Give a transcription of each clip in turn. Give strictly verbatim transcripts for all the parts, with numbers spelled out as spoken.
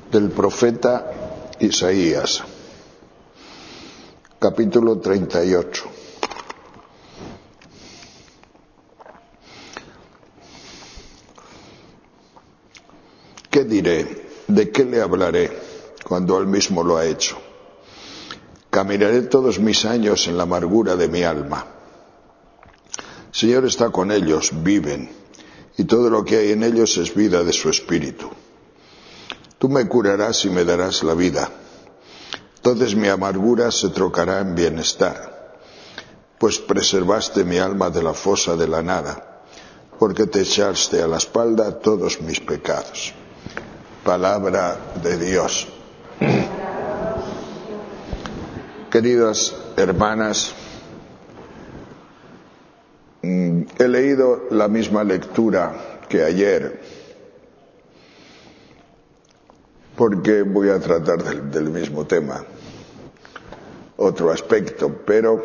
Del profeta Isaías, capítulo treinta y ocho. ¿Qué diré? ¿De qué le hablaré cuando él mismo lo ha hecho? Caminaré todos mis años en la amargura de mi alma. El Señor está con ellos, viven, y todo lo que hay en ellos es vida de su espíritu. Tú me curarás y me darás la vida. Entonces mi amargura se trocará en bienestar, pues preservaste mi alma de la fosa de la nada, porque te echaste a la espalda todos mis pecados. Palabra de Dios. Queridas hermanas, he leído la misma lectura que ayer, porque voy a tratar del, del mismo tema, otro aspecto, pero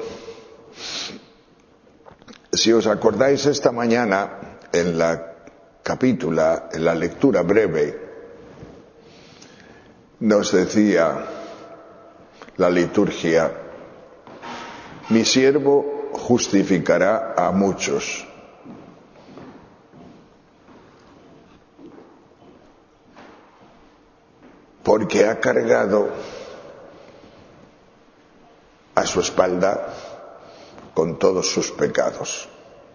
si os acordáis esta mañana en la capítula, en la lectura breve, nos decía la liturgia: mi siervo justificará a muchos. Porque ha cargado a su espalda con todos sus pecados.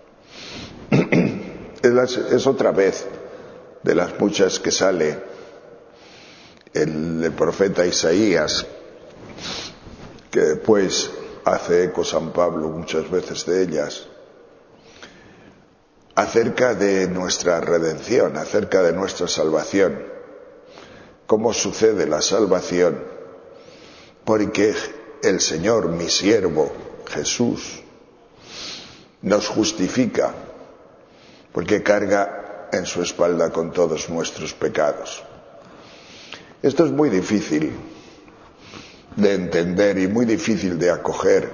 Es otra vez de las muchas que sale el, el profeta Isaías, que después hace eco San Pablo muchas veces de ellas, acerca de nuestra redención, acerca de nuestra salvación. ¿Cómo sucede la salvación? Porque el Señor, mi siervo, Jesús, nos justifica, porque carga en su espalda con todos nuestros pecados. Esto es muy difícil de entender y muy difícil de acoger,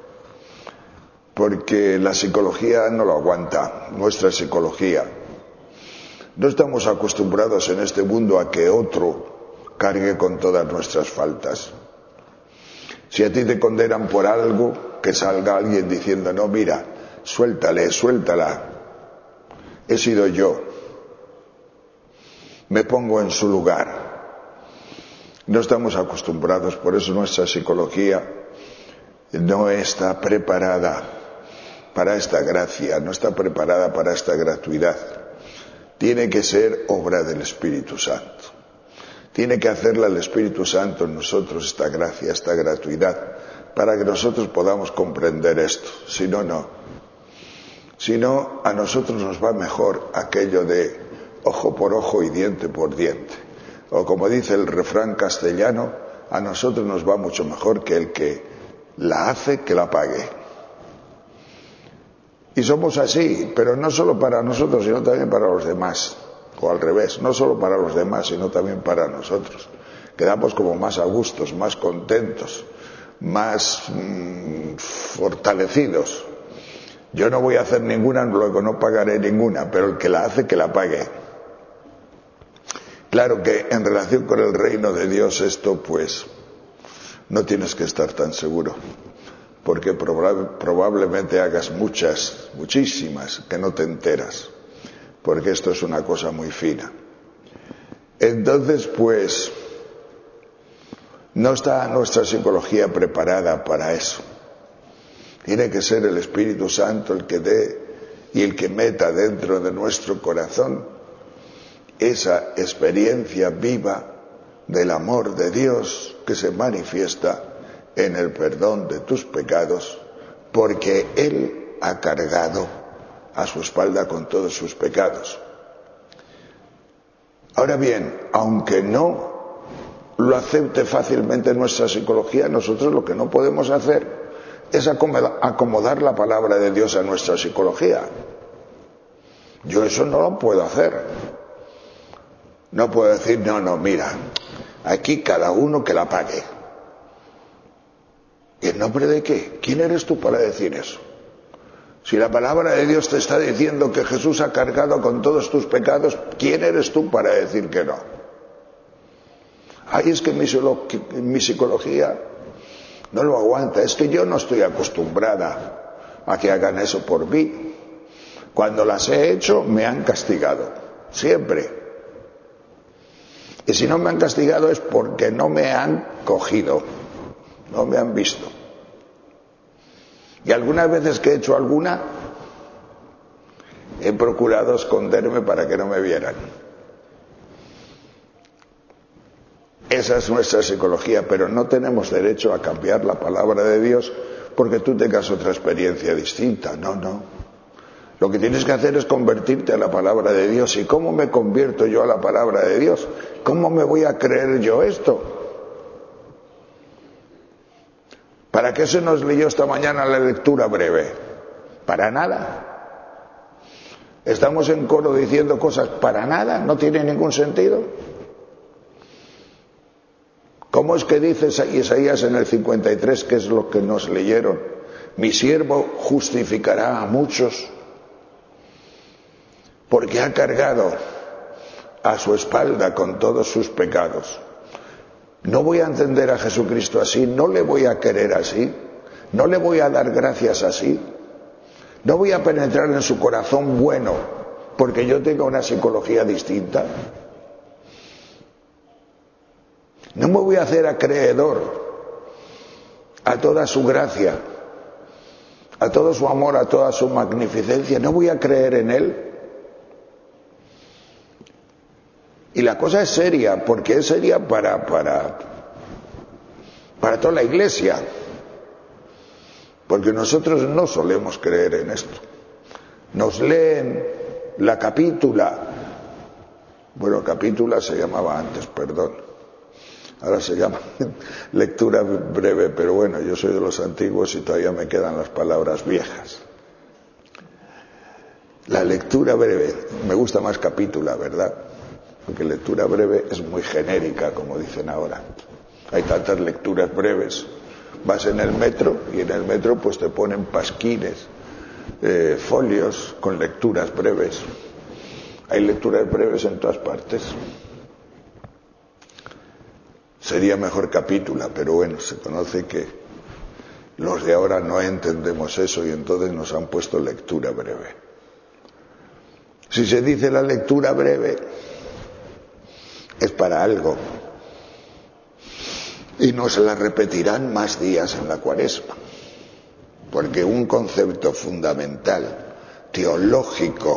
porque la psicología no lo aguanta, nuestra psicología. No estamos acostumbrados en este mundo a que otro cargue con todas nuestras faltas. Si a ti te condenan por algo, que salga alguien diciendo: no, mira, suéltale, suéltala, he sido yo, me pongo en su lugar. No estamos acostumbrados, por eso nuestra psicología no está preparada para esta gracia, no está preparada para esta gratuidad. Tiene que ser obra del Espíritu Santo. Tiene que hacerla el Espíritu Santo en nosotros, esta gracia, esta gratuidad, para que nosotros podamos comprender esto. Si no, no. Si no, a nosotros nos va mejor aquello de ojo por ojo y diente por diente. O como dice el refrán castellano, a nosotros nos va mucho mejor que el que la hace que la pague. Y somos así, pero no solo para nosotros, sino también para los demás. O al revés, no solo para los demás, sino también para nosotros. Quedamos como más a gustos, más contentos, más mmm, fortalecidos. Yo no voy a hacer ninguna, luego no pagaré ninguna, pero el que la hace, que la pague. Claro que en relación con el reino de Dios esto, pues, no tienes que estar tan seguro. Porque proba- probablemente hagas muchas, muchísimas, que no te enteras, porque esto es una cosa muy fina. Entonces, pues, no está nuestra psicología preparada para eso. Tiene que ser el Espíritu Santo el que dé y el que meta dentro de nuestro corazón esa experiencia viva del amor de Dios que se manifiesta en el perdón de tus pecados, porque Él ha cargado a su espalda con todos sus pecados. Ahora bien, aunque no lo acepte fácilmente nuestra psicología, nosotros lo que no podemos hacer es acomodar la palabra de Dios a nuestra psicología. Yo eso no lo puedo hacer. No puedo decir: no, no, mira, aquí cada uno que la pague. ¿Y en nombre de qué? ¿Quién eres tú para decir eso? Si la palabra de Dios te está diciendo que Jesús ha cargado con todos tus pecados, ¿quién eres tú para decir que no? Ay, es que mi, mi psicología no lo aguanta, es que yo no estoy acostumbrada a que hagan eso por mí. Cuando las he hecho, me han castigado, siempre. Y si no me han castigado es porque no me han cogido, no me han visto. Y algunas veces que he hecho alguna, he procurado esconderme para que no me vieran. Esa es nuestra psicología, pero no tenemos derecho a cambiar la palabra de Dios porque tú tengas otra experiencia distinta. No, no. Lo que tienes que hacer es convertirte a la palabra de Dios. ¿Y cómo me convierto yo a la palabra de Dios? ¿Cómo me voy a creer yo esto? ¿Para qué se nos leyó esta mañana la lectura breve? Para nada. Estamos en coro diciendo cosas para nada, no tiene ningún sentido. ¿Cómo es que dice Isaías en el cincuenta y tres, que es lo que nos leyeron? Mi siervo justificará a muchos porque ha cargado a su espalda con todos sus pecados. No voy a entender a Jesucristo así, no le voy a querer así, no le voy a dar gracias así, no voy a penetrar en su corazón bueno porque yo tengo una psicología distinta. No me voy a hacer acreedor a toda su gracia, a todo su amor, a toda su magnificencia. No voy a creer en él. Y la cosa es seria, porque es seria para, para, para toda la iglesia. Porque nosotros no solemos creer en esto. Nos leen la capítula. Bueno, capítula se llamaba antes, perdón. Ahora se llama lectura breve, pero bueno, yo soy de los antiguos y todavía me quedan las palabras viejas. La lectura breve, me gusta más capítula, ¿verdad? Porque lectura breve es muy genérica, como dicen ahora. Hay tantas lecturas breves. Vas en el metro y en el metro pues te ponen pasquines, eh, folios con lecturas breves. Hay lecturas breves en todas partes. Sería mejor capítula, pero bueno, se conoce que los de ahora no entendemos eso y entonces nos han puesto lectura breve. Si se dice la lectura breve, es para algo. Y nos la repetirán más días en la Cuaresma. Porque un concepto fundamental, teológico,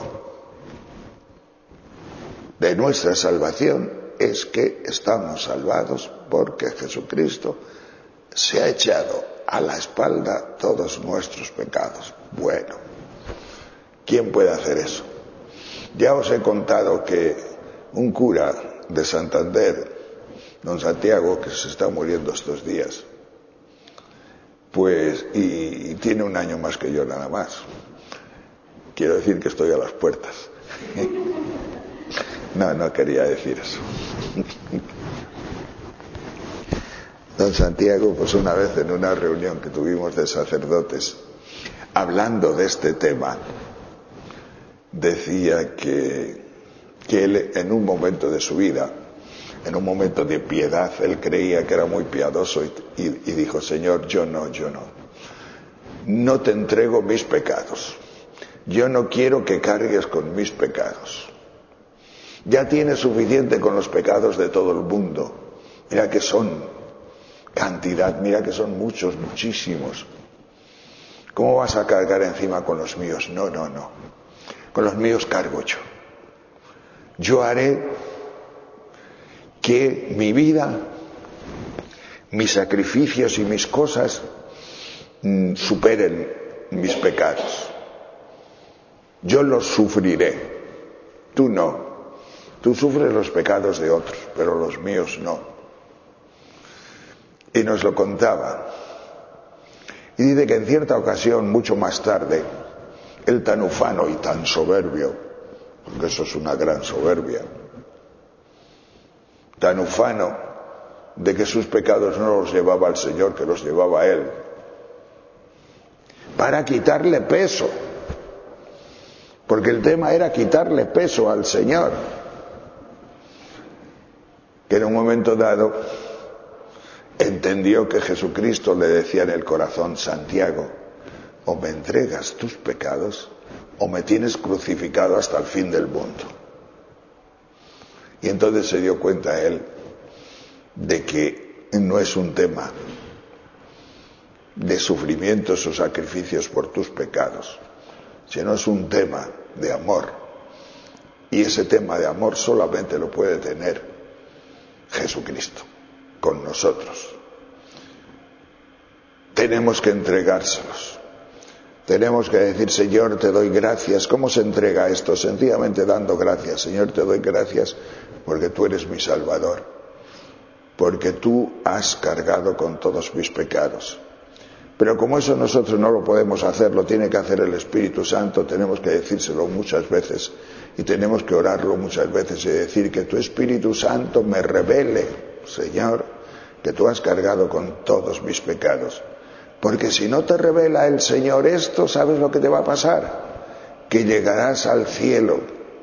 de nuestra salvación es que estamos salvados porque Jesucristo se ha echado a la espalda todos nuestros pecados. Bueno, ¿quién puede hacer eso? Ya os he contado que un cura de Santander, don Santiago, que se está muriendo estos días, pues, y, y tiene un año más que yo nada más. Quiero decir que estoy a las puertas. No, no quería decir eso. Don Santiago, pues una vez en una reunión que tuvimos de sacerdotes, hablando de este tema, decía que, que él en un momento de su vida, en un momento de piedad, él creía que era muy piadoso y, y, y dijo, Señor, yo no, yo no. No te entrego mis pecados. Yo no quiero que cargues con mis pecados. Ya tienes suficiente con los pecados de todo el mundo. Mira que son cantidad, mira que son muchos, muchísimos. ¿Cómo vas a cargar encima con los míos? No, no, no. Con los míos cargo yo. Yo haré que mi vida, mis sacrificios y mis cosas mmm, superen mis pecados. Yo los sufriré. Tú no. Tú sufres los pecados de otros, pero los míos no. Y nos lo contaba. Y dice que en cierta ocasión, mucho más tarde, él tan ufano y tan soberbio, porque eso es una gran soberbia, tan ufano de que sus pecados no los llevaba el Señor, que los llevaba a él, para quitarle peso, porque el tema era quitarle peso al Señor. Que en un momento dado entendió que Jesucristo le decía en el corazón: Santiago, o me entregas tus pecados o me tienes crucificado hasta el fin del mundo. Y entonces se dio cuenta él de que no es un tema de sufrimientos o sacrificios por tus pecados, sino es un tema de amor. Y ese tema de amor solamente lo puede tener Jesucristo con nosotros. Tenemos que entregárselos. Tenemos que decir: Señor, te doy gracias. ¿Cómo se entrega esto? Sencillamente dando gracias. Señor, te doy gracias porque tú eres mi Salvador, porque tú has cargado con todos mis pecados. Pero como eso nosotros no lo podemos hacer, lo tiene que hacer el Espíritu Santo. Tenemos que decírselo muchas veces y tenemos que orarlo muchas veces y decir: que tu Espíritu Santo me revele, Señor, que tú has cargado con todos mis pecados. Porque si no te revela el Señor esto, ¿sabes lo que te va a pasar? Que llegarás al cielo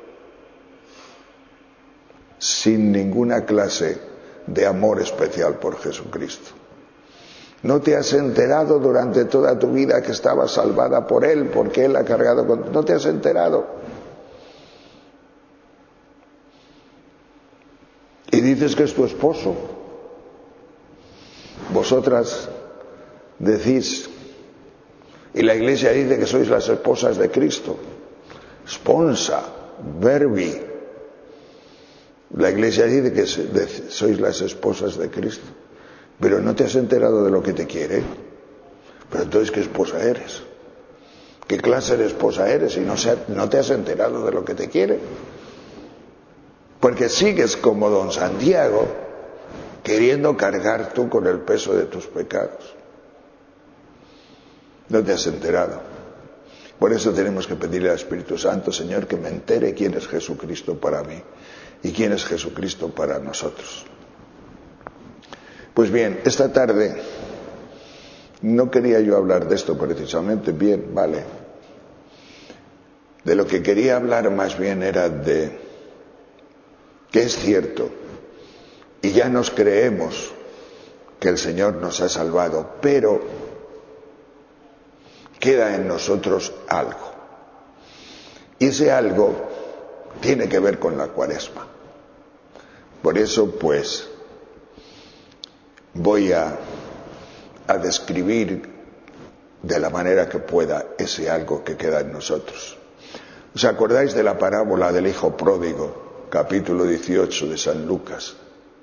sin ninguna clase de amor especial por Jesucristo. No te has enterado durante toda tu vida que estabas salvada por Él, porque Él ha cargado con... No te has enterado. Y dices que es tu esposo. Vosotras decís, y la Iglesia dice que sois las esposas de Cristo. Sponsa, verbi. La Iglesia dice que sois las esposas de Cristo. Pero no te has enterado de lo que te quiere. Pero entonces, ¿qué esposa eres? ¿Qué clase de esposa eres? Y no, se, no te has enterado de lo que te quiere. Porque sigues como don Santiago, queriendo cargar tú con el peso de tus pecados. No te has enterado. Por eso tenemos que pedirle al Espíritu Santo: Señor, que me entere quién es Jesucristo para mí y quién es Jesucristo para nosotros. Pues bien, esta tarde no quería yo hablar de esto precisamente. Bien, vale. De lo que quería hablar más bien era de que es cierto y ya nos creemos que el Señor nos ha salvado, pero queda en nosotros algo. Y ese algo tiene que ver con la Cuaresma. Por eso, pues, voy a, a describir de la manera que pueda ese algo que queda en nosotros. ¿Os acordáis de la parábola del hijo pródigo, capítulo dieciocho de San Lucas?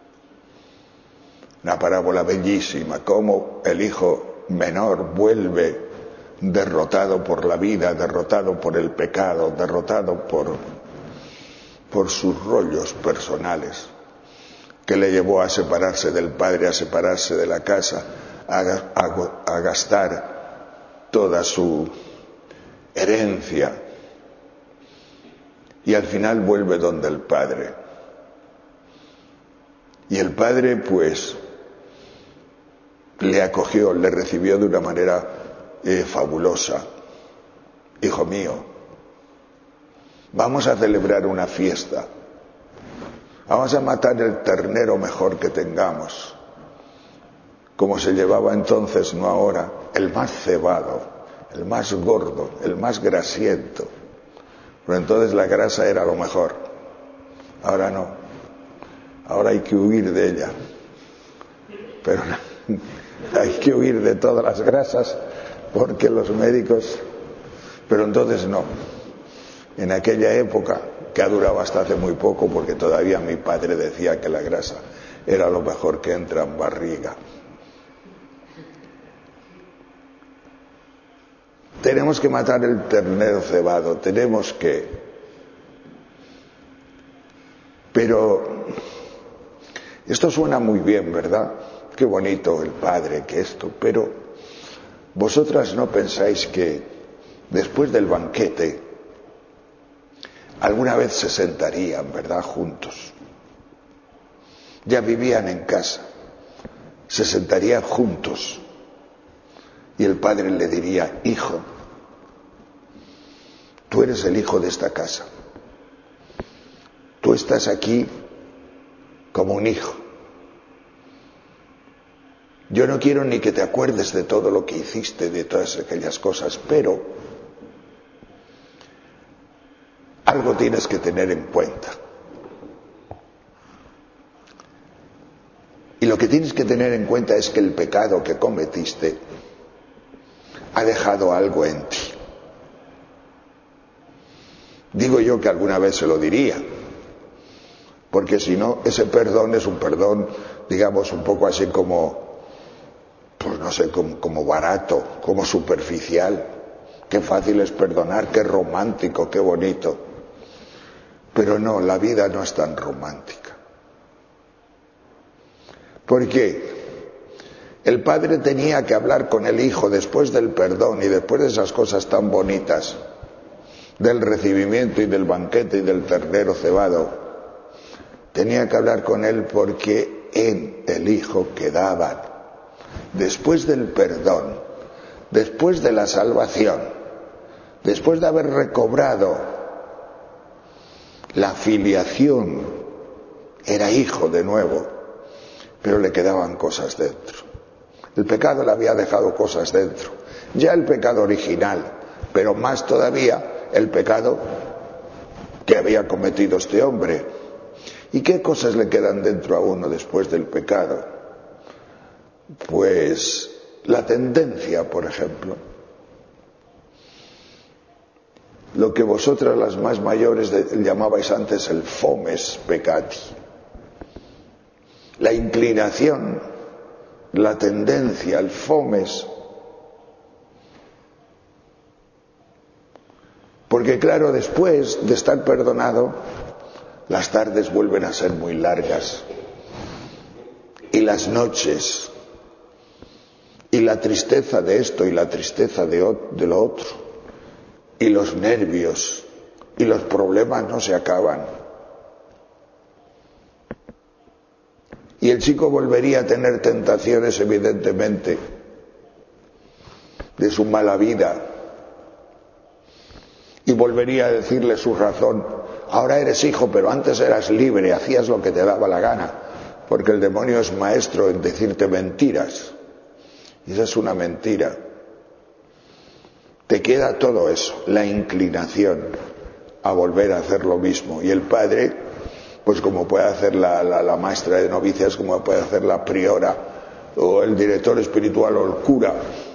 Una parábola bellísima, cómo el hijo menor vuelve derrotado por la vida, derrotado por el pecado, derrotado por, por sus rollos personales, que le llevó a separarse del padre, a separarse de la casa, a, a, a gastar toda su herencia, y al final vuelve donde el padre. Y el padre, pues, le acogió, le recibió de una manera eh, fabulosa. Hijo mío, vamos a celebrar una fiesta. Vamos a matar el ternero mejor que tengamos, como se llevaba entonces, no ahora, el más cebado, el más gordo, el más grasiento. Pero entonces la grasa era lo mejor. Ahora no. Ahora hay que huir de ella. Pero hay que huir de todas las grasas porque los médicos... Pero entonces no. En aquella época, que ha durado hasta hace muy poco, porque todavía mi padre decía que la grasa era lo mejor que entra en barriga. Tenemos que matar el ternero cebado, tenemos que... Pero esto suena muy bien, ¿verdad? Qué bonito el padre, que esto, pero vosotras no pensáis que después del banquete alguna vez se sentarían, ¿verdad?, juntos. Ya vivían en casa, se sentarían juntos y el padre le diría: hijo, tú eres el hijo de esta casa, tú estás aquí como un hijo. Yo no quiero ni que te acuerdes de todo lo que hiciste, de todas aquellas cosas, pero algo tienes que tener en cuenta. Y lo que tienes que tener en cuenta es que el pecado que cometiste ha dejado algo en ti. Digo yo que alguna vez se lo diría, porque si no, ese perdón es un perdón, digamos, un poco así como, pues no sé, como, como barato, como superficial. Qué fácil es perdonar, qué romántico, qué bonito. Pero no, la vida no es tan romántica. Porque el padre tenía que hablar con el hijo después del perdón y después de esas cosas tan bonitas, del recibimiento y del banquete y del ternero cebado. Tenía que hablar con él porque en el hijo quedaban, después del perdón, después de la salvación, después de haber recobrado la filiación, era hijo de nuevo, pero le quedaban cosas dentro. El pecado le había dejado cosas dentro. Ya el pecado original, pero más todavía el pecado que había cometido este hombre. ¿Y qué cosas le quedan dentro a uno después del pecado? Pues la tendencia, por ejemplo. Lo que vosotras las más mayores llamabais antes el fomes peccati. La inclinación, la tendencia, el fomes. Porque claro, después de estar perdonado, las tardes vuelven a ser muy largas. Y las noches. Y la tristeza de esto y la tristeza de, de lo otro. Y los nervios. Y los problemas no se acaban. Y el chico volvería a tener tentaciones, evidentemente, de su mala vida. Y volvería a decirle su razón. Ahora eres hijo, pero antes eras libre, hacías lo que te daba la gana. Porque el demonio es maestro en decirte mentiras. Y esa es una mentira. Te queda todo eso, la inclinación a volver a hacer lo mismo. Y el padre, pues como puede hacer la, la, la maestra de novicias, como puede hacer la priora, o el director espiritual o el cura,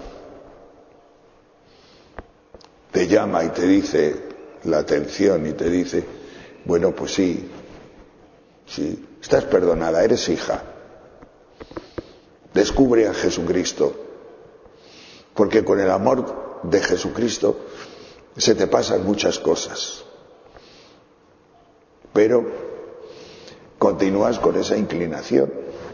te llama y te dice la atención y te dice, bueno, pues sí, sí, estás perdonada, eres hija. Descubre a Jesucristo, porque con el amor de Jesucristo se te pasan muchas cosas, pero continúas con esa inclinación.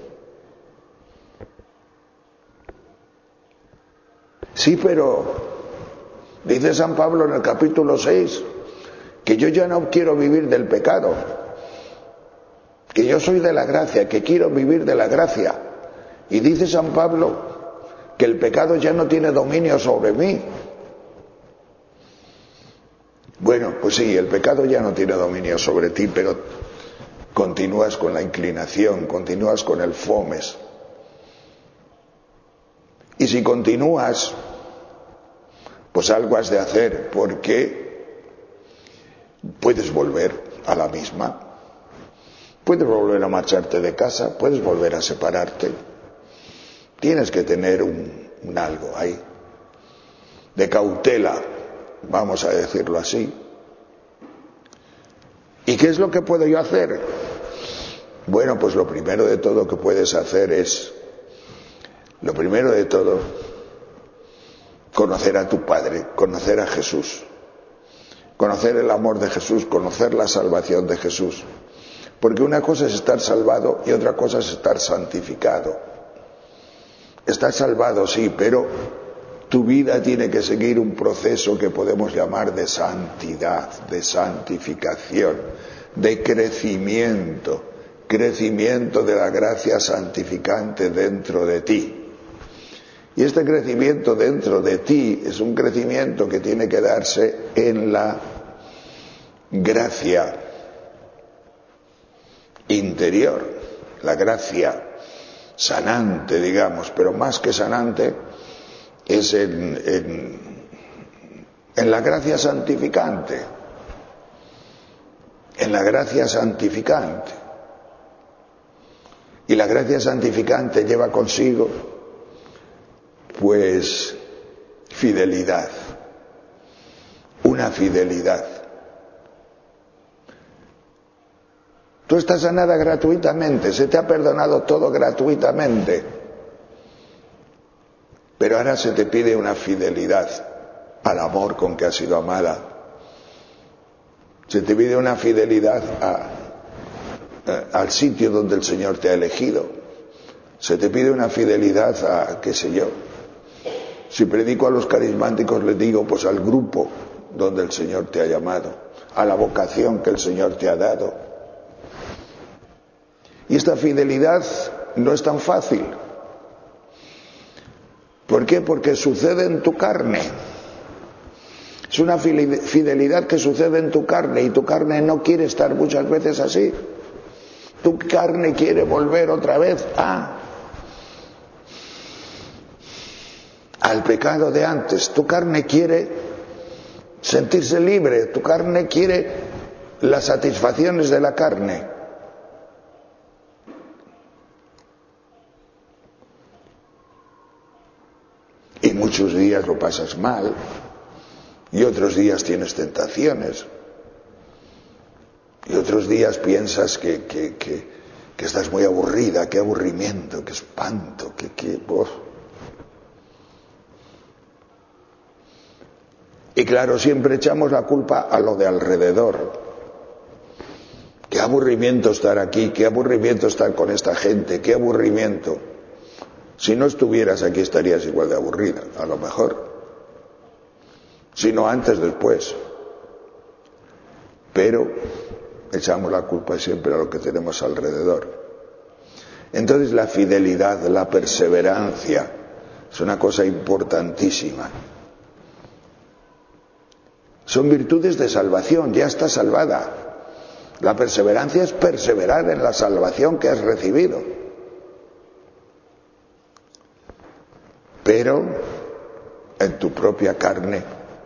Sí, pero dice San Pablo en el capítulo seis que yo ya no quiero vivir del pecado, que yo soy de la gracia, que quiero vivir de la gracia. Y dice San Pablo que el pecado ya no tiene dominio sobre mí. Bueno, pues sí, el pecado ya no tiene dominio sobre ti, pero continúas con la inclinación, continúas con el fomes. Y si continúas, pues algo has de hacer, porque puedes volver a la misma, puedes volver a marcharte de casa, puedes volver a separarte. Tienes que tener un, un algo ahí, de cautela, vamos a decirlo así. ¿Y qué es lo que puedo yo hacer? Bueno, pues lo primero de todo que puedes hacer es, lo primero de todo, conocer a tu Padre, conocer a Jesús, conocer el amor de Jesús, conocer la salvación de Jesús. Porque una cosa es estar salvado y otra cosa es estar santificado. Estás salvado, sí, pero tu vida tiene que seguir un proceso que podemos llamar de santidad, de santificación, de crecimiento, crecimiento de la gracia santificante dentro de ti. Y este crecimiento dentro de ti es un crecimiento que tiene que darse en la gracia interior. la gracia sanante, digamos, pero más que sanante es en, en, en la gracia santificante, en la gracia santificante. Y la gracia santificante lleva consigo, pues, fidelidad, una fidelidad. Tú estás sanada gratuitamente, se te ha perdonado todo gratuitamente, pero ahora se te pide una fidelidad al amor con que has sido amada. Se te pide una fidelidad a, a, al sitio donde el Señor te ha elegido. Se te pide una fidelidad a, qué sé yo. Si predico a los carismáticos, les digo, pues al grupo donde el Señor te ha llamado, a la vocación que el Señor te ha dado. Y esta fidelidad no es tan fácil. ¿Por qué? Porque sucede en tu carne. Es una fidelidad que sucede en tu carne y tu carne no quiere estar muchas veces así. Tu carne quiere volver otra vez a al pecado de antes. Tu carne quiere sentirse libre. Tu carne quiere las satisfacciones de la carne. Y muchos días lo pasas mal, y otros días tienes tentaciones, y otros días piensas que, que, que, que estás muy aburrida, qué aburrimiento, qué espanto, que... que oh. Y claro, siempre echamos la culpa a lo de alrededor. Qué aburrimiento estar aquí, qué aburrimiento estar con esta gente, qué aburrimiento. Si no estuvieras aquí estarías igual de aburrida, a lo mejor. Si no antes, después. Pero echamos la culpa siempre a lo que tenemos alrededor. Entonces la fidelidad, la perseverancia, es una cosa importantísima. Son virtudes de salvación, ya estás salvada. La perseverancia es perseverar en la salvación que has recibido. Pero en tu propia carne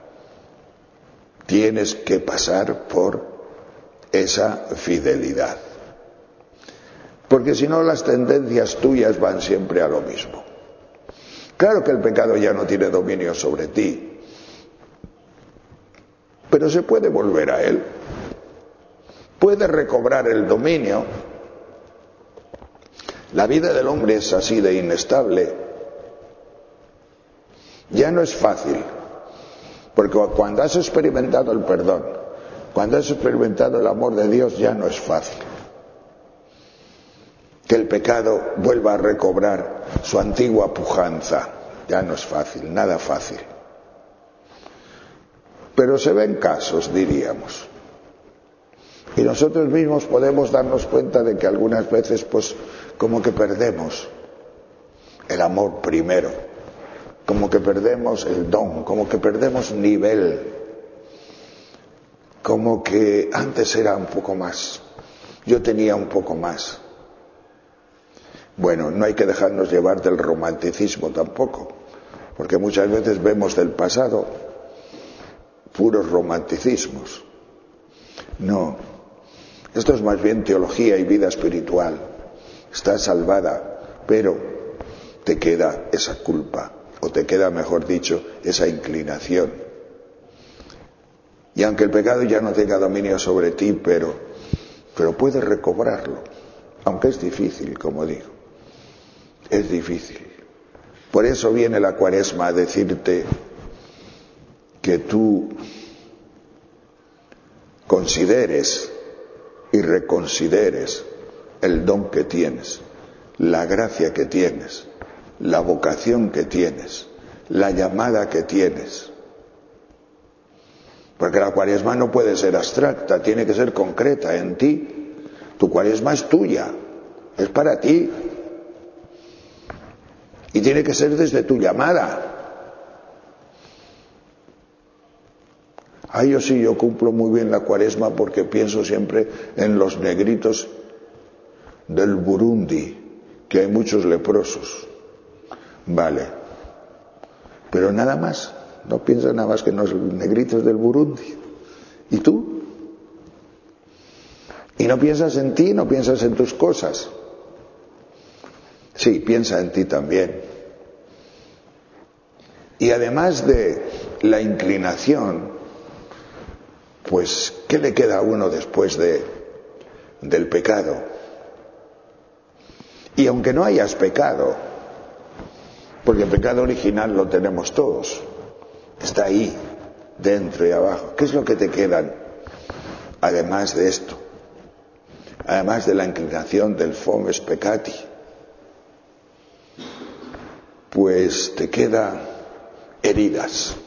tienes que pasar por esa fidelidad. Porque si no, las tendencias tuyas van siempre a lo mismo. Claro que el pecado ya no tiene dominio sobre ti, pero se puede volver a él. Puede recobrar el dominio. La vida del hombre es así de inestable. Ya no es fácil, porque cuando has experimentado el perdón, cuando has experimentado el amor de Dios, ya no es fácil que el pecado vuelva a recobrar su antigua pujanza. Ya no es fácil, nada fácil. Pero se ven casos, diríamos. Y nosotros mismos podemos darnos cuenta de que algunas veces, pues, como que perdemos el amor primero. Como que perdemos el don, como que perdemos nivel, como que antes era un poco más, yo tenía un poco más. Bueno, no hay que dejarnos llevar del romanticismo tampoco, porque muchas veces vemos del pasado puros romanticismos. No, esto es más bien teología y vida espiritual. Estás salvada, pero te queda esa culpa. O te queda, mejor dicho, esa inclinación. Y aunque el pecado ya no tenga dominio sobre ti, pero, pero puedes recobrarlo. Aunque es difícil, como digo. Es difícil. Por eso viene la Cuaresma a decirte que tú consideres y reconsideres el don que tienes, la gracia que tienes, la vocación que tienes, la llamada que tienes. Porque la Cuaresma no puede ser abstracta, tiene que ser concreta en ti. Tu Cuaresma es tuya, es para ti. Y tiene que ser desde tu llamada. Ay, yo sí, yo cumplo muy bien la Cuaresma porque pienso siempre en los negritos del Burundi, que hay muchos leprosos. Vale. Pero nada más. No piensas nada más que en los negritos del Burundi. ¿Y tú? Y no piensas en ti, no piensas en tus cosas. Sí, piensa en ti también. Y además de la inclinación, pues, ¿qué le queda a uno después de, del pecado? Y aunque no hayas pecado, porque el pecado original lo tenemos todos, está ahí, dentro y abajo. ¿Qué es lo que te quedan, además de esto? Además de la inclinación del fomes peccati, pues te quedan heridas.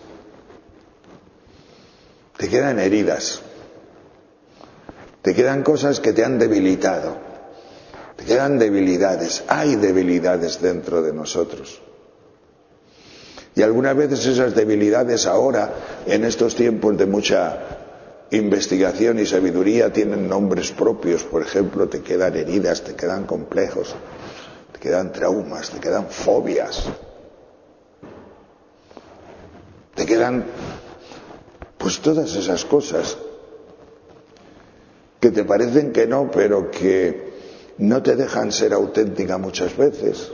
Te quedan heridas. Te quedan cosas que te han debilitado. Te quedan debilidades. Hay debilidades dentro de nosotros. Y algunas veces esas debilidades ahora, en estos tiempos de mucha investigación y sabiduría, tienen nombres propios. Por ejemplo, te quedan heridas, te quedan complejos, te quedan traumas, te quedan fobias, te quedan pues todas esas cosas que te parecen que no, pero que no te dejan ser auténtica muchas veces.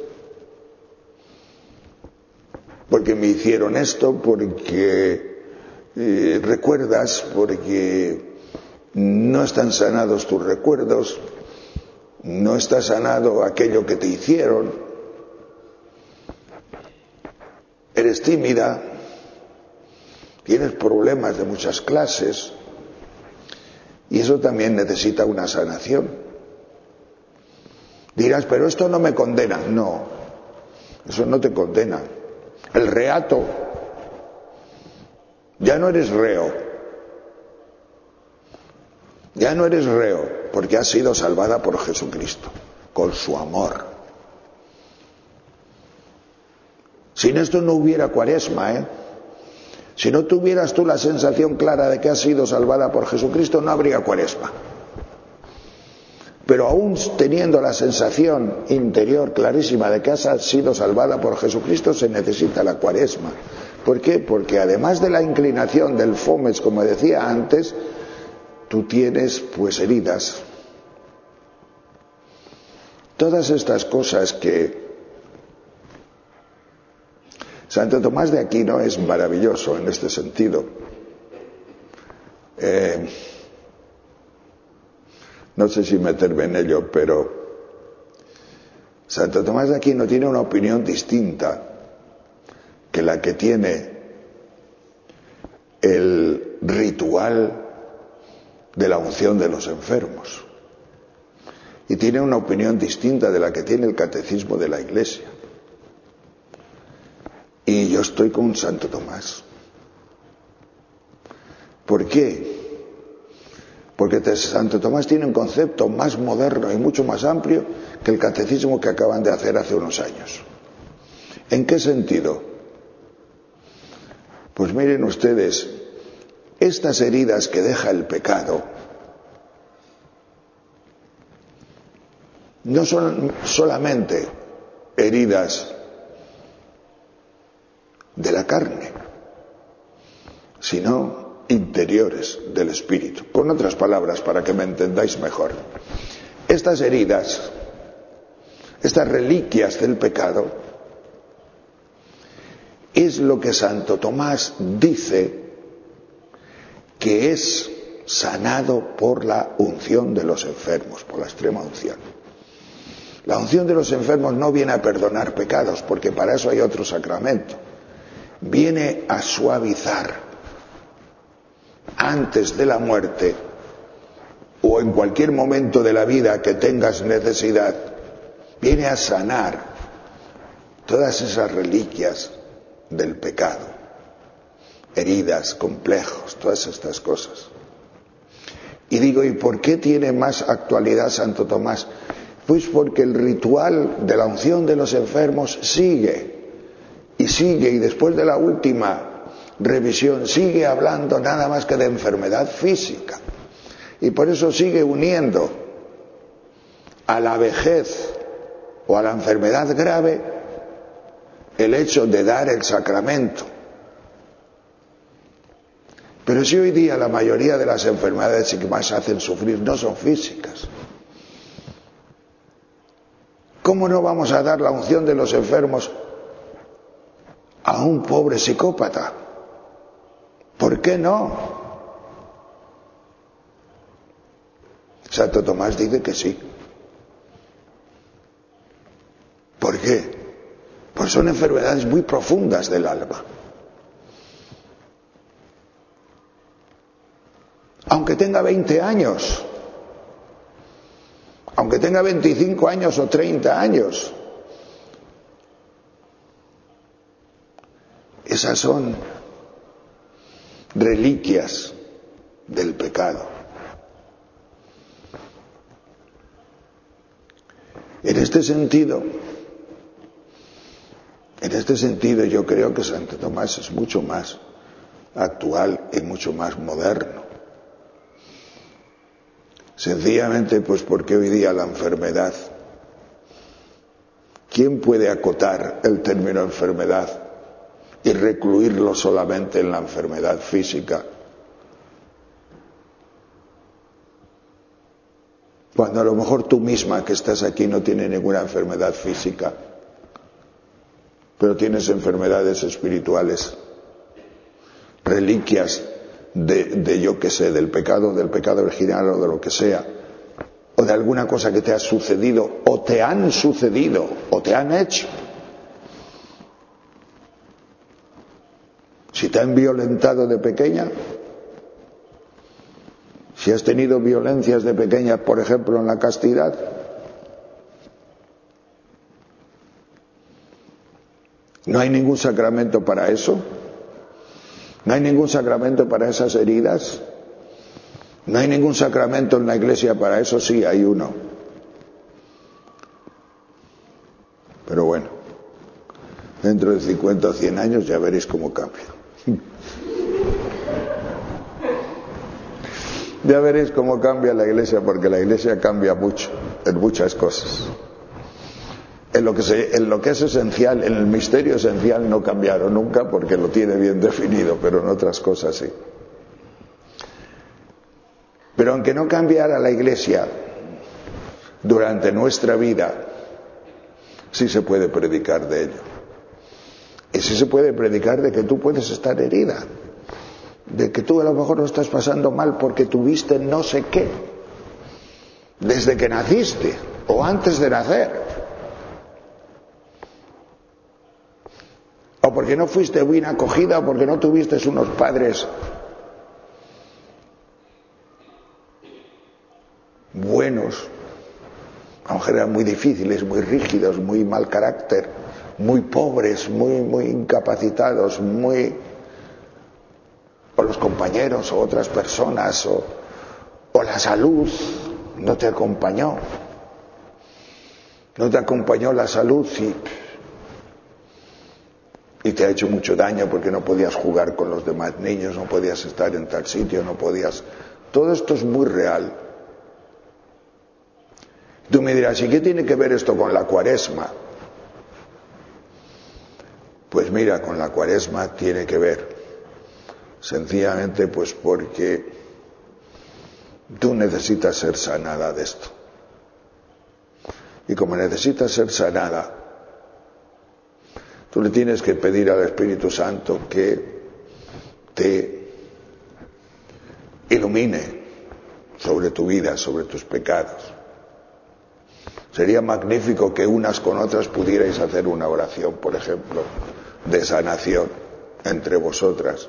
Porque me hicieron esto, porque eh, recuerdas, porque no están sanados tus recuerdos, no está sanado aquello que te hicieron, eres tímida, tienes problemas de muchas clases, y eso también necesita una sanación. Dirás, pero esto no me condena. No, eso no te condena. El reato, ya no eres reo, ya no eres reo, porque has sido salvada por Jesucristo, con su amor. Sin esto no hubiera Cuaresma, ¿eh? Si no tuvieras tú la sensación clara de que has sido salvada por Jesucristo, no habría Cuaresma. Pero aún teniendo la sensación interior clarísima de que has sido salvada por Jesucristo, se necesita la Cuaresma. ¿Por qué? Porque además de la inclinación del fomes, como decía antes, tú tienes pues heridas. Todas estas cosas que Santo Tomás de Aquino es maravilloso en este sentido. Eh, no sé si meterme en ello, pero Santo Tomás de Aquino tiene una opinión distinta que la que tiene el ritual de la unción de los enfermos. Y tiene una opinión distinta de la que tiene el catecismo de la Iglesia. Y yo estoy con Santo Tomás. ¿Por qué? Porque Santo Tomás tiene un concepto más moderno y mucho más amplio que el catecismo que acaban de hacer hace unos años. ¿En qué sentido? Pues miren ustedes, estas heridas que deja el pecado no son solamente heridas de la carne, sino interiores del espíritu. Con otras palabras, para que me entendáis mejor, estas heridas, estas reliquias del pecado, es lo que Santo Tomás dice que es sanado por la unción de los enfermos, por la extrema unción. La unción de los enfermos no viene a perdonar pecados, porque para eso hay otro sacramento. Viene a suavizar antes de la muerte o en cualquier momento de la vida que tengas necesidad, viene a sanar todas esas reliquias del pecado, heridas, complejos, todas estas cosas. Y digo, ¿y por qué tiene más actualidad Santo Tomás? Pues porque el ritual de la unción de los enfermos sigue. Y sigue, y después de la última revisión sigue hablando nada más que de enfermedad física. Y por eso sigue uniendo a la vejez o a la enfermedad grave el hecho de dar el sacramento. Pero si hoy día la mayoría de las enfermedades que más hacen sufrir no son físicas, ¿cómo no vamos a dar la unción de los enfermos a un pobre psicópata? ¿Por qué no? Santo Tomás dice que sí. ¿Por qué? Pues son enfermedades muy profundas del alma. Aunque tenga veinte años, aunque tenga veinticinco años o treinta años, esas son reliquias del pecado. En este sentido, en este sentido yo creo que Santo Tomás es mucho más actual y mucho más moderno. Sencillamente pues porque hoy día la enfermedad, ¿quién puede acotar el término enfermedad y recluirlo solamente en la enfermedad física? Cuando a lo mejor tú misma que estás aquí no tienes ninguna enfermedad física, pero tienes enfermedades espirituales, reliquias de, de yo qué sé, del pecado, del pecado original o de lo que sea, o de alguna cosa que te ha sucedido, o te han sucedido, o te han hecho. Si te han violentado de pequeña, si has tenido violencias de pequeña, por ejemplo, en la castidad, no hay ningún sacramento para eso, no hay ningún sacramento para esas heridas, no hay ningún sacramento en la Iglesia para eso. Sí, hay uno. Pero bueno, dentro de cincuenta o cien años ya veréis cómo cambia. Ya veréis cómo cambia la Iglesia, porque la Iglesia cambia mucho, en muchas cosas. En lo que se, en lo que es esencial, en el misterio esencial no cambiaron nunca porque lo tiene bien definido, pero en otras cosas sí. Pero aunque no cambiara la Iglesia durante nuestra vida, sí se puede predicar de ello. Y sí se puede predicar de que tú puedes estar herida, de que tú a lo mejor lo estás pasando mal porque tuviste no sé qué, desde que naciste o antes de nacer. O porque no fuiste bien acogida, o porque no tuviste unos padres buenos, a lo mejor eran muy difíciles, muy rígidos, muy mal carácter, muy pobres, muy, muy incapacitados, muy... o los compañeros o otras personas, o, o la salud no te acompañó, no te acompañó la salud y... y te ha hecho mucho daño porque no podías jugar con los demás niños, no podías estar en tal sitio, no podías... Todo esto es muy real. Tú me dirás, ¿y qué tiene que ver esto con la Cuaresma? Pues mira, con la Cuaresma tiene que ver, sencillamente pues porque tú necesitas ser sanada de esto. Y como necesitas ser sanada, tú le tienes que pedir al Espíritu Santo que te ilumine sobre tu vida, sobre tus pecados. Sería magnífico que unas con otras pudierais hacer una oración, por ejemplo, de sanación entre vosotras,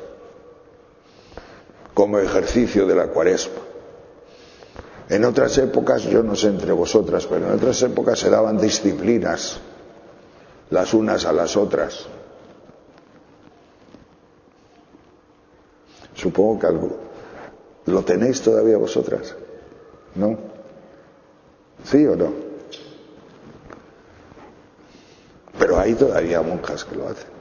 como ejercicio de la Cuaresma. En otras épocas, yo no sé entre vosotras, pero en otras épocas se daban disciplinas las unas a las otras. Supongo que algo lo tenéis todavía vosotras, ¿no? ¿Sí o no? Pero hay todavía monjas que lo hacen.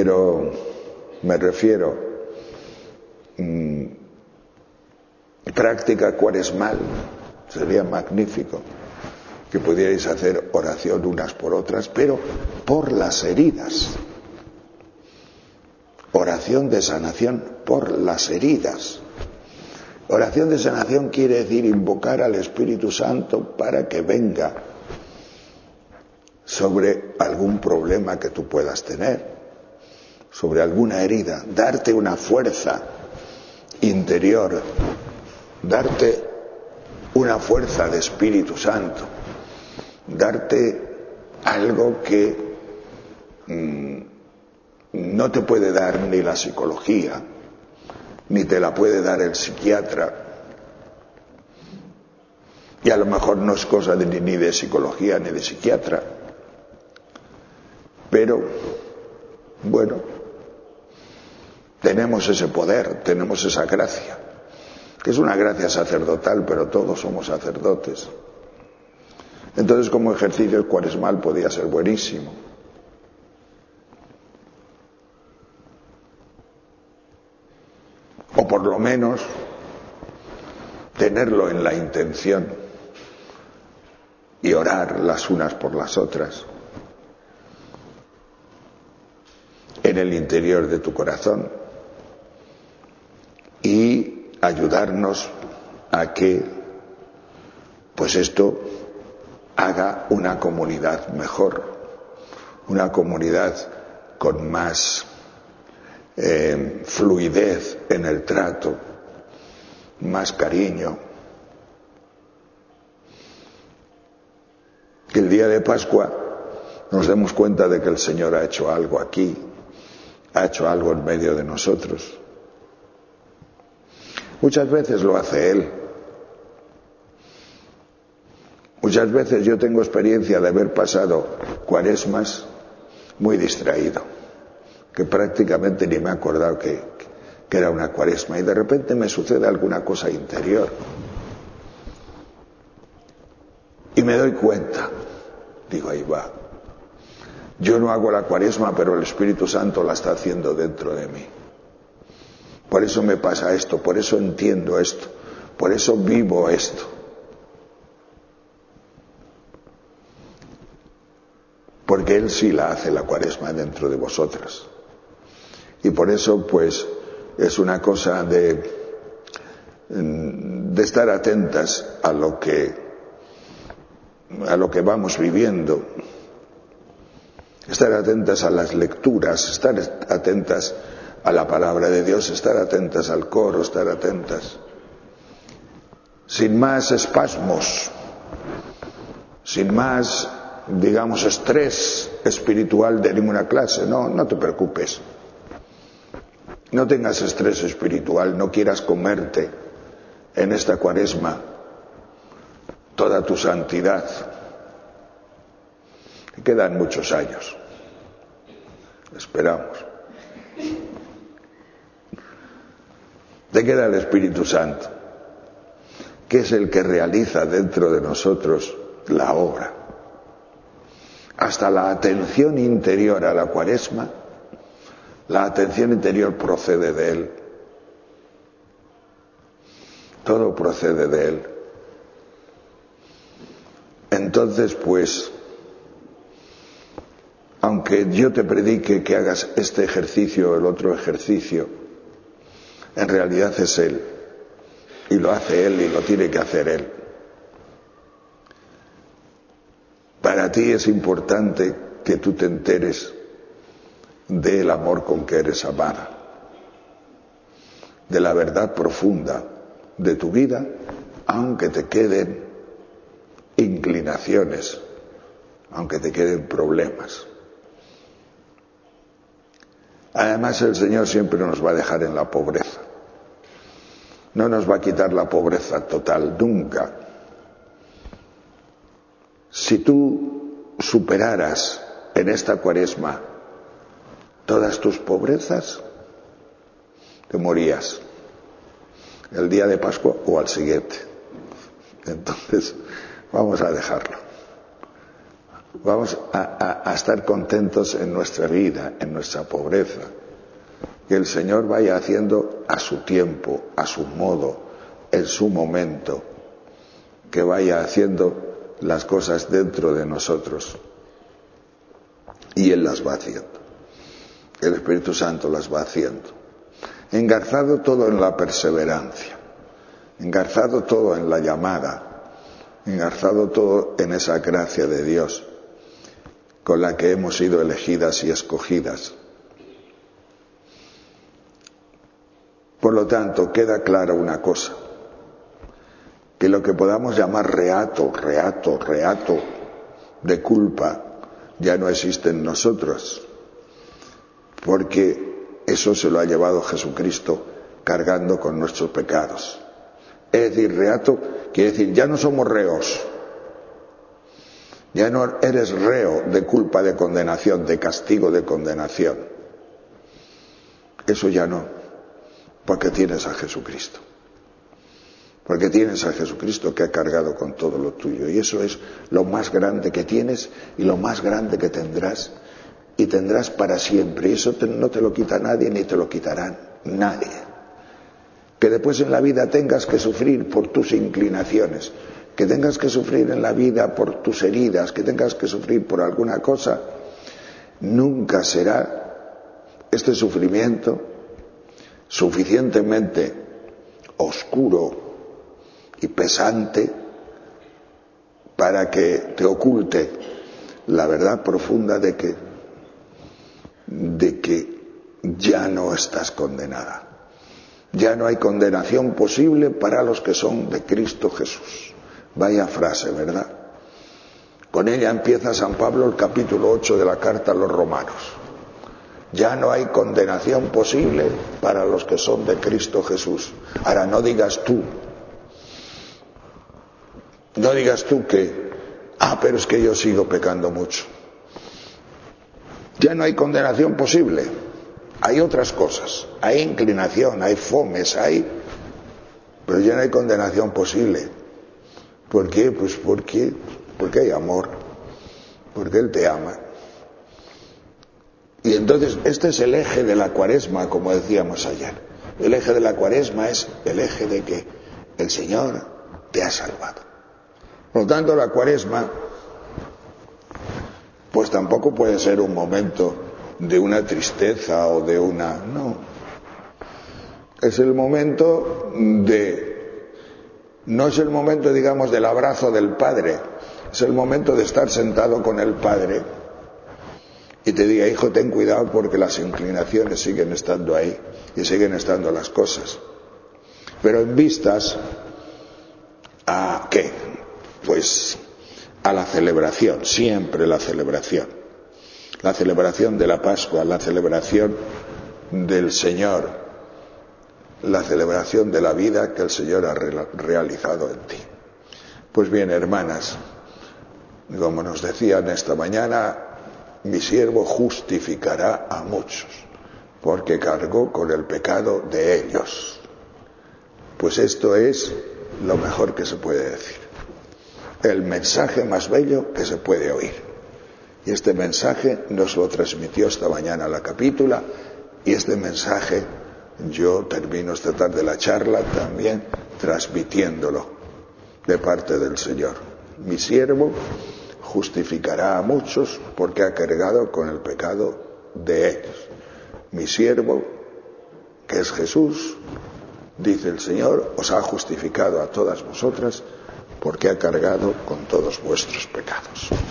Pero me refiero, mmm, práctica cuaresmal sería magnífico que pudierais hacer oración unas por otras, pero por las heridas. Oración de sanación por las heridas. Oración de sanación quiere decir invocar al Espíritu Santo para que venga sobre algún problema que tú puedas tener, sobre alguna herida, darte una fuerza interior, darte una fuerza de Espíritu Santo, darte algo que mmm, no te puede dar ni la psicología, ni te la puede dar el psiquiatra, y a lo mejor no es cosa de, ni de psicología ni de psiquiatra, pero bueno, tenemos ese poder, tenemos esa gracia, que es una gracia sacerdotal, pero todos somos sacerdotes. Entonces, como ejercicio cuaresmal podía ser buenísimo. O por lo menos tenerlo en la intención y orar las unas por las otras en el interior de tu corazón y ayudarnos a que pues esto haga una comunidad mejor, una comunidad con más eh, fluidez en el trato, más cariño. Que el día de Pascua nos demos cuenta de que el Señor ha hecho algo aquí, ha hecho algo en medio de nosotros. Muchas veces lo hace Él. Muchas veces yo tengo experiencia de haber pasado cuaresmas muy distraído, que prácticamente ni me he acordado que, que era una cuaresma, y de repente me sucede alguna cosa interior y me doy cuenta, digo, ahí va, yo no hago la cuaresma, pero el Espíritu Santo la está haciendo dentro de mí. Por eso me pasa esto, por eso entiendo esto, por eso vivo esto. Porque Él sí la hace la cuaresma dentro de vosotras. Y por eso, pues, es una cosa de, de estar atentas a lo que, a lo que vamos viviendo, estar atentas a las lecturas, estar atentas a la palabra de Dios, estar atentas al coro, estar atentas, sin más espasmos, sin más, digamos, estrés espiritual de ninguna clase. No, no te preocupes. No tengas estrés espiritual, no quieras comerte en esta cuaresma toda tu santidad. Te quedan muchos años. Esperamos. Te queda el Espíritu Santo, que es el que realiza dentro de nosotros la obra. Hasta la atención interior a la cuaresma, la atención interior procede de Él. Todo procede de Él. Entonces, pues, aunque yo te predique que hagas este ejercicio o el otro ejercicio, en realidad es Él. Y lo hace Él y lo tiene que hacer Él. Para ti es importante que tú te enteres del amor con que eres amada, de la verdad profunda de tu vida, aunque te queden inclinaciones, aunque te queden problemas. Además, el Señor siempre nos va a dejar en la pobreza. No nos va a quitar la pobreza total, nunca. Si tú superaras en esta cuaresma todas tus pobrezas, te morías el día de Pascua o al siguiente. Entonces, vamos a dejarlo. Vamos a, a, a estar contentos en nuestra vida, en nuestra pobreza. Que el Señor vaya haciendo a su tiempo, a su modo, en su momento, que vaya haciendo las cosas dentro de nosotros. Y Él las va haciendo. El Espíritu Santo las va haciendo. Engarzado todo en la perseverancia. Engarzado todo en la llamada. Engarzado todo en esa gracia de Dios con la que hemos sido elegidas y escogidas. Por lo tanto, queda clara una cosa, que lo que podamos llamar reato, reato, reato de culpa ya no existe en nosotros, porque eso se lo ha llevado Jesucristo cargando con nuestros pecados. Es decir, reato quiere decir, ya no somos reos, ya no eres reo de culpa, de condenación, de castigo, de condenación. Eso ya no, porque tienes a Jesucristo. Porque tienes a Jesucristo que ha cargado con todo lo tuyo. Y eso es lo más grande que tienes y lo más grande que tendrás. Y tendrás para siempre. Y eso te, no te lo quita nadie ni te lo quitarán nadie. Que después en la vida tengas que sufrir por tus inclinaciones, que tengas que sufrir en la vida por tus heridas, que tengas que sufrir por alguna cosa, nunca será este sufrimiento suficientemente oscuro y pesante para que te oculte la verdad profunda de que, de que ya no estás condenada. Ya no hay condenación posible para los que son de Cristo Jesús. Vaya frase, ¿verdad? Con ella empieza San Pablo el capítulo ocho de la carta a los Romanos. Ya no hay condenación posible para los que son de Cristo Jesús. Ahora, no digas tú, no digas tú que, ah, pero es que yo sigo pecando mucho. Ya no hay condenación posible. Hay otras cosas, hay inclinación, hay fomes, hay... pero ya no hay condenación posible. ¿Por qué? Pues porque, porque hay amor, porque Él te ama. Y entonces este es el eje de la Cuaresma, como decíamos ayer. El eje de la Cuaresma es el eje de que el Señor te ha salvado. Por lo tanto, la Cuaresma pues tampoco puede ser un momento de una tristeza o de una... no. Es el momento de... no es el momento, digamos, del abrazo del Padre. Es el momento de estar sentado con el Padre y te diga, hijo, ten cuidado porque las inclinaciones siguen estando ahí y siguen estando las cosas. Pero en vistas a ¿qué? Pues a la celebración, siempre la celebración. La celebración de la Pascua, la celebración del Señor, la celebración de la vida que el Señor ha realizado en ti. Pues bien, hermanas, como nos decían esta mañana, mi siervo justificará a muchos, porque cargó con el pecado de ellos. Pues esto es lo mejor que se puede decir. El mensaje más bello que se puede oír. Y este mensaje nos lo transmitió esta mañana la capítula, y este mensaje yo termino esta tarde la charla también transmitiéndolo de parte del Señor. Mi siervo justificará a muchos porque ha cargado con el pecado de ellos. Mi siervo, que es Jesús, dice el Señor, os ha justificado a todas vosotras porque ha cargado con todos vuestros pecados.